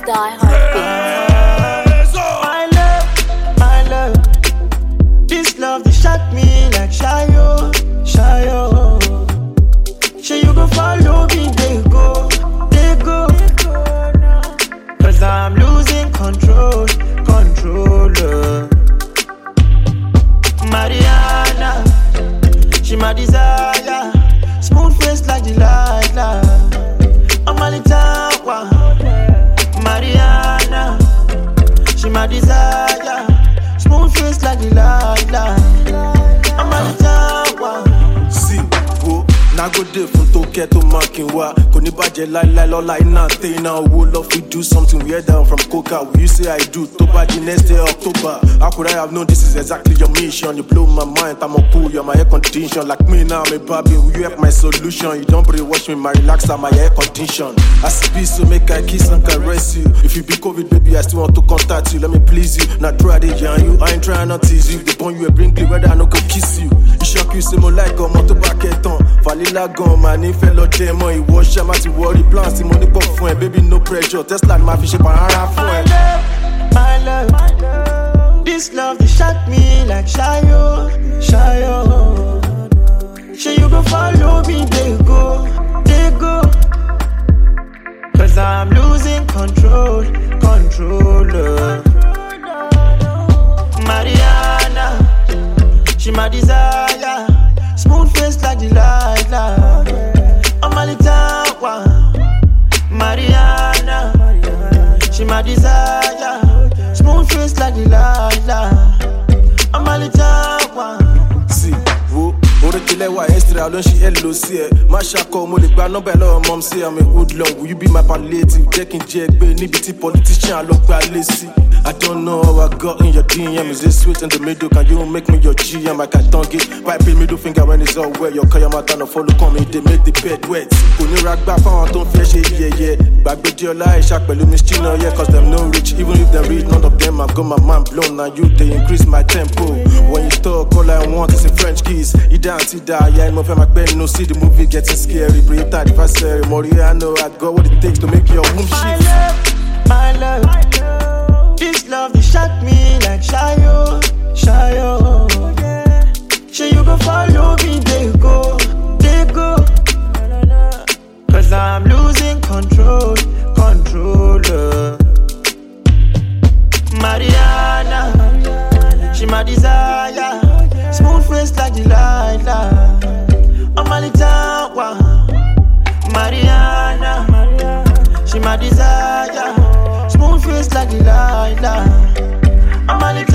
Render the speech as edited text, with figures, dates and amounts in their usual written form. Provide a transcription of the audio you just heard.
Die Heartbeat. My love, this love they shock me like Shayo, Shayo. Say you go follow me, they go. Cause I'm losing control. Mariana, she my desire. Smooth face like Delilah. I'm a little one. Mariana, she my desire. Smooth face like Delilah. I'm a little one. See, whoa. Now go there from Tokyo to Makinwa. Koni baje lai lola ina te na wo love we do something weird down from Coca. Will you say I do? Toba the next day October. How could I have known this is exactly your mission? You blow my mind, I'm a cool, you're my air condition. Like me now, I'm a baby, will you have my solution? You don't brainwash me, my relax, I'm my air condition. I see so make I kiss and caress you. If you be COVID, baby, I still want to contact you. Let me please you. Not try to yarn you, I ain't trying not to tease you. They burn you a brinkley, whether I no go kiss you. You shock you, say more like a motor back at on. Valila gone, man, if fellow demo, he wash him to worry plans, the money pop phone, baby, no pressure. Tesla, my fish, my love, this love they shock me like Shayo, Shayo. Say you go follow me, they go. Cause I'm losing control. Mariana, she my desire. Smooth face like Delilah. I'm a little one. Mariana, she my desire. Smooth face like Delilah. I'm a little one. See, whoa. Orekile wa extra, don't she LOC. Mashako, mo le gba number lọ́wọ́ mom say I'm a hoodlum. Will you be my palliative? Jacking Jack, baby, nibiti politician, look by lazy. I don't know how I got in your DM. Is it sweet in the middle? Can you make me your GM? I can't tongue it. Wipe the middle finger when it's all wet. Your Kayamata no follow coming, they make the bed wet. Kuni rag back on, don't flash it, yeah. Back with your lie, shark, but Miss Chino, yeah, cause them no rich. Even if they read, none of them, I got my mind blown. Now you, they increase my tempo. When you talk, all I want is a French kiss. You dance, you die, yeah, I'm my pen, no see the movie getting scary. Breathe out, if I say, Moriano, I got what it takes to make your womb shift. My love, this love they shock me like Shayo, Shayo. Say you go follow me, they go. Cause I'm losing control. Mariana, she my desire. Smooth face like Delilah. I'm a little one. Mariana, she my desire. Smooth face like Delilah. I'm a little